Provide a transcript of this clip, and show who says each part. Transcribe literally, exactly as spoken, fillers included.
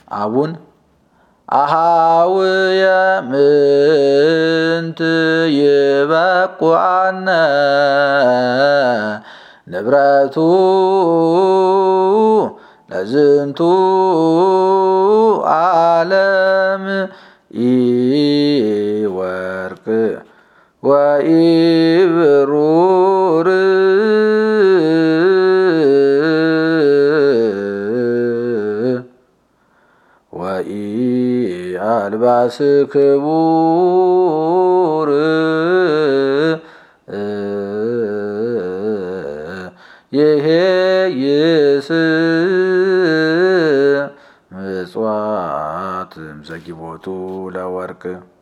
Speaker 1: አቡን አሃውየ ምንት ይበቁዐነ ንብረቱ ለዝንቱ ዓለም ኢወርቅ ወኢብሩር ወኢአልባስ ክቡር ይሄይስ ምጽዋት እምዘጊቦቱ ለወርቅ